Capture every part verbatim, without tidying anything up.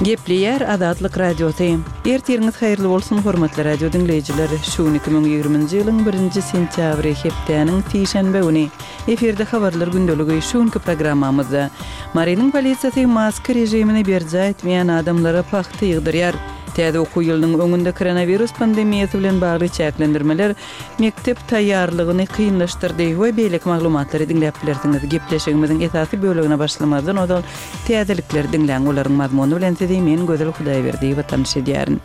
Gepli yer Azatlyk radiosu. Ertirňiz haýyrly bolsun hormatly radio dinleýijileri. Şu iki bin ýygrymynjy ýylyň birinji sentýabry hepdeniň tişenbe güni eferde habarlar gündöligi şuňky programmamyzda Marinin polisiýasy maska rejimini berja etmeýän adamlara paxty ýygdyrýar. Täze okuw ýylynyň öňünde koronavirus pandemiýasy bilen bagly çäklendirmeler mektep taýýarlygyny kynlaşdyrdy we beýlek maglumatlary dinläp bilersiňiz. Gepleşigimiziň esasy bölegine başlamazdan odal täzelikleri dinläň olaryň mazmuny bilen sizi men Gözel Hudaýberdi we tanış edýärin.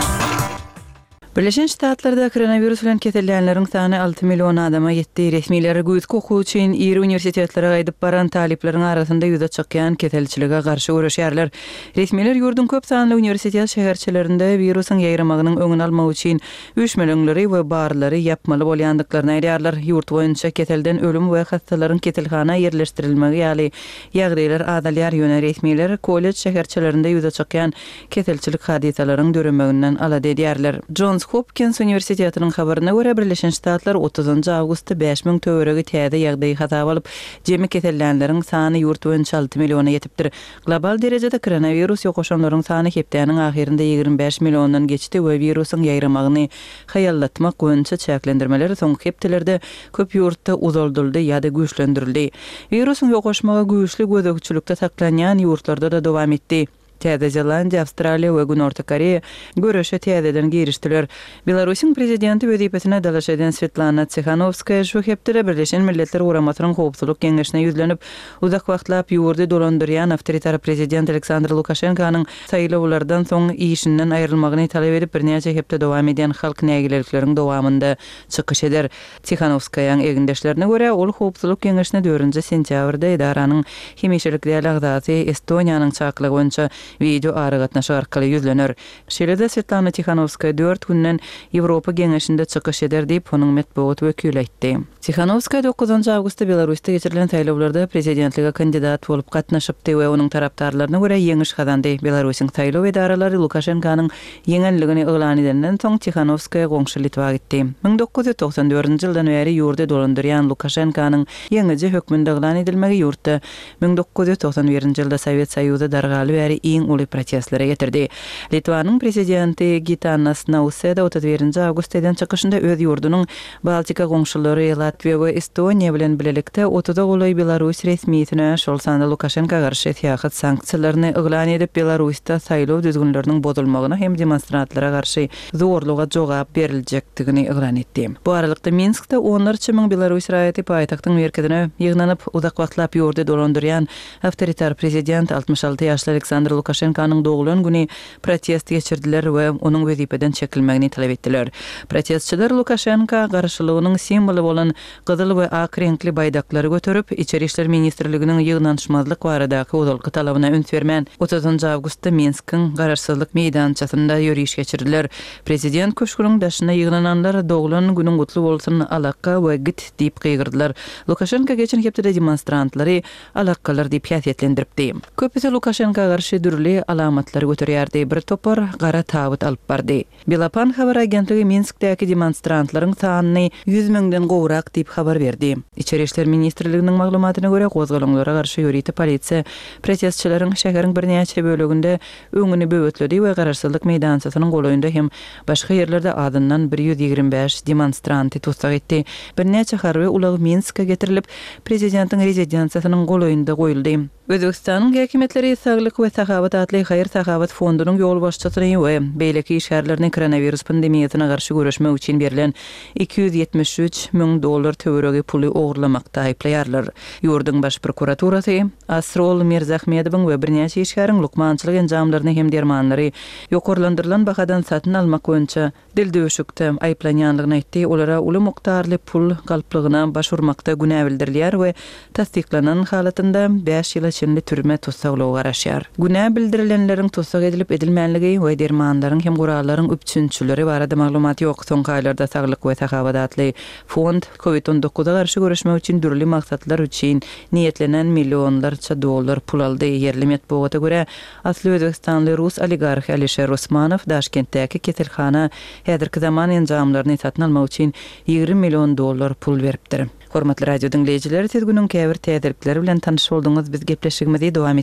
Birleşen Ştatlarda koronavirus bilen kesellenleriň sany altı million adama ýetdi. Resmiler güýzki okuw üçin ýeri universitetlerine gaýdyp baran talipleriň arasynda ýüze çykýan keselçilige garşy görüşýärler. Resmiler ýurdun köp sanly universitet şäherçilerinde virusyň ýaýramagynyň öňüni almak üçin üýtmeleri we barlary ýapmaly bolýandyklaryny aýdýarlar. Ýurt boýunça keselden ölüm we hastalaryň keselhana ýerleşdirilmegi ýaly ýagdaýlar adalýar ýöne resmiler kollej şäherçilerinde ýüze çykýan keselçilik hadisalaryň döremeginden alady edýärler. Johns Hopkins Universitetiniň habaryna görä Birleşen Ştatlar otuzynjy awgustda beş ming töweregi täze ýagdaý hasap alyp, jemi kesellenleriň sany ýurt boýunça altı milliona ýetipdir. Global derejede koronavirus ýokaşanlaryň sany hepdeniň ahirinde ýygrimi beş milliondan geçdi we virusyň ýaýramagyny haýallatmak boýunça çäklendirmeler soňky hepdelerde köp ýurtda uzolduldy ýa-da güýçlendirildi. Virusyň ýokaşmagy güýçli gözegçilikde saklanýan ýurtlarda da dowam etdi. Täze Zelandiýa, Awstraliýa we Günorta Koreýa görüşe täzeden girişdiler. Belarusyň prezidenti wezipesine dalaş eden Svetlana Tsikhanowskaýa şu hepde Birleşen Milletler Guramatynyň howpsuzlyk kengeşine ýüzlenip, uzak wagtlap ýurdy dolandyrýan awtoritar prezident Aleksandr Lukashenkanyň saýlawlardan soň işinden aýrylmagyny talap edip birnäçe hepde dowam eden halk nägilerlikleriň dowamynda çykyş eder. Tsikhanowskaýaň egindeşlerine görä, ol howpsuzlyk kengeşine dördünji sentýabrda edaranyň hemişelik delegatasy Estoniýanyň çaklygy boýunça video aragatnaşy arkaly ýüzlener. Şeýle-de Svetlana Tsikhanowskaýa dört günden Ýewropa geňeşinde çykyş eder diýip onuň medeniýet wekili aýtdy. Tsikhanowskaýa dokuzynjy awgustda Belarusda geçirilen saýlawlarda prezidentlige kandidat bolup gatnaşypdy we onuň tarapdarlaryna görä ýeňiş kazandy. Belarusyň saýlaw edaralary Lukashenkanyň ýeňelligini eglan edenden soň Tsikhanowskaýa goňşy Litwa gitdi. ming dokuz ýüz toksan dördünji ýyldan beri ýurda dolandyrýan Lukashenkanyň ýeňiçe hökmünde eglan edilmegi ýurtda ming dokuz ýüz toksan birinji ýylda Sowet Soýuzy dargaly beri iň uly protestlere getirdi. Litvanyň prezidenti Gitanas Nauseda otuz birinji awgustdan çykyşynda öz ýurdunyň Baltika goňşulary Latviýa we Estoniýa bilen bilelikde otuza goly Belarus resmiýetine şol sanda Lukashenka garşy täýat sanksiýalaryny eglan edip Belarusda saýlaw düzgünleriniň bozulmagyna hem demonstrantlara garşy zorluga jogap berilejekdigini eglan etdi. Bu aralykda Minskde onlarça ming Belarus raýaty paýtagtyň merkezine ýygnanyp uzak wagtlap ýurdy dolandyrýan awtoritar prezident altmış alty ýaşly Aleksandr Lukashenkanyň doglan güni protest geçirdiler we onuň wezipeden çekilmegini talap etdiler. Protestçiler Lukashenka garşylygynyň simboly bolan gyzyl we ak renkli baýdaklary götürüp, İçeri işler ministrliginiň ýygnanşmazlyk baradaky uzalky talabyna üns bermän otuzynjy awgustda Minskiň garaşsyzlyk meýdançasynda ýürüýüş geçirdiler. Prezident köşküniň daşyna ýygnananlar doglan günüň gutly bolsun alaka we git diýip gygyrdylar. Lukashenka geçen hepde demonstrantlary alakalar diýip häsiýetlendiripdi. Köpüsi Lukashenka garşy dürli alamatlary götürýärdi. Bir topar gara tabut alyp bardy. Belapan habar agentligi Minskdäki demonstrantlaryň sanyny yüz mingden gowrak diýip habar berdi. İçeri işler ministrliginiň maglumatyna görä gozgalanlara garşy ýörüýti polisiýa protestçileriň şäheriň birnäçe bölегinde öňüni böwütledi we garaşsyzlyk meýdançasynyň golaýynda hem başga ýerlerde adyndan bir yüz ýygrimi beş demonstranty tutsak etdi. Birnäçe harby ulag Minskka getirilip prezidentiň rezidensiýasynyň golaýynda goýuldy. Özbekistanyň häkimetleri Saglyk we Sahabat adly Haýyr Sahabat fondunyň ýol başçysyny we beýleki işgärlerini koronavirus pandemiýasyna garşy görüşmek üçin berilen iki yüz ýetmiş üç ming dollar töweregi puly ogurlamakda aýplaýarlar. Ýurdun baş prokuraturasy Asrol Mirzahmedowyň we birnäçe işgäriň lukmançylyk enjamlaryny hem dermanlary ýokarlandyrylan bahadan satyn almak boýunça dildöwüşükde aýplanýanlygyny aýtdy. Olara uly mukdarly pul galplygyna başvurmakda günä bildirilýär we tasdiklanan halatynda beş ýyl içinde türme tutsaglygy garaşýar. Günä bildirilenleriň tutsak edilip edilmänligi we dermanlaryň hem gurallaryň üpçünçüleri barada maglumat ýok. Soňky aýlarda Saglyk we Sahabat adly fond covid on dokuza garşy görüşmek üçin dürli maksatlar üçin niýetlenen millionlarça dollar pul aldy. Yerli medeniýete görä asly Özbekistanly rus oligarh Alisher Usmanow Daşkentdäki keselhana häzirki zaman enjamlaryny satyn almak üçin ýygrimi million dollar pul beripdir. Hormatly radio dinleyijiler, siz günüň käbir täzelikleri bilen tanyş bolduňyz. Biz gepleşigimizi dowam